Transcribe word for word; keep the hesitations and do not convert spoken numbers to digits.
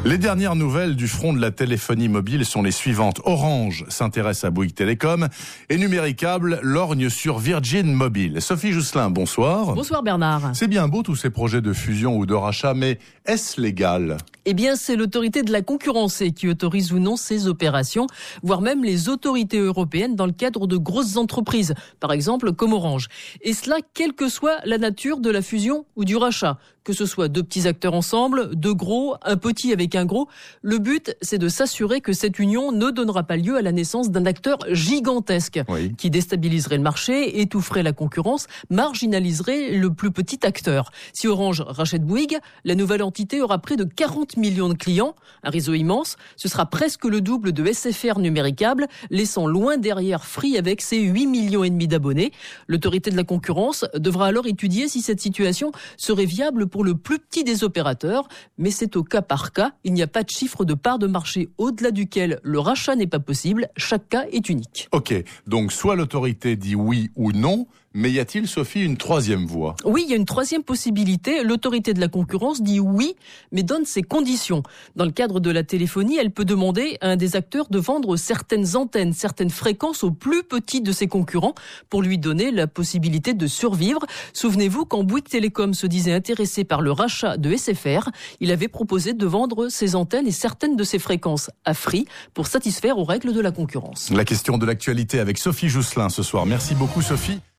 Les dernières nouvelles du front de la téléphonie mobile sont les suivantes. Orange s'intéresse à Bouygues Telecom et Numéricable lorgne sur Virgin Mobile. Sophie Jousselin, bonsoir. Bonsoir Bernard. C'est bien beau tous ces projets de fusion ou de rachat, mais est-ce légal ? Eh bien, c'est l'autorité de la concurrence qui autorise ou non ces opérations, voire même les autorités européennes dans le cadre de grosses entreprises, par exemple comme Orange. Et cela, quelle que soit la nature de la fusion ou du rachat. Que ce soit deux petits acteurs ensemble, deux gros, un petit avec un gros. Le but, c'est de s'assurer que cette union ne donnera pas lieu à la naissance d'un acteur gigantesque oui. qui déstabiliserait le marché, étoufferait la concurrence, marginaliserait le plus petit acteur. Si Orange rachète Bouygues, la nouvelle entité aura près de quarante millions de clients, un réseau immense. Ce sera presque le double de S F R Numéricable, laissant loin derrière Free avec ses huit millions et demi d'abonnés. L'autorité de la concurrence devra alors étudier si cette situation serait viable pour pour le plus petit des opérateurs, mais c'est au cas par cas. Il n'y a pas de chiffre de part de marché au-delà duquel le rachat n'est pas possible. Chaque cas est unique. Ok, donc soit l'autorité dit oui ou non, mais y a-t-il, Sophie, une troisième voie ? Oui, il y a une troisième possibilité. L'autorité de la concurrence dit oui, mais donne ses conditions. Dans le cadre de la téléphonie, elle peut demander à un des acteurs de vendre certaines antennes, certaines fréquences au plus petit de ses concurrents pour lui donner la possibilité de survivre. Souvenez-vous, quand Bouygues Telecom se disait intéressé par le rachat de S F R, il avait proposé de vendre ses antennes et certaines de ses fréquences à Free pour satisfaire aux règles de la concurrence. La question de l'actualité avec Sophie Jousselin ce soir. Merci beaucoup, Sophie.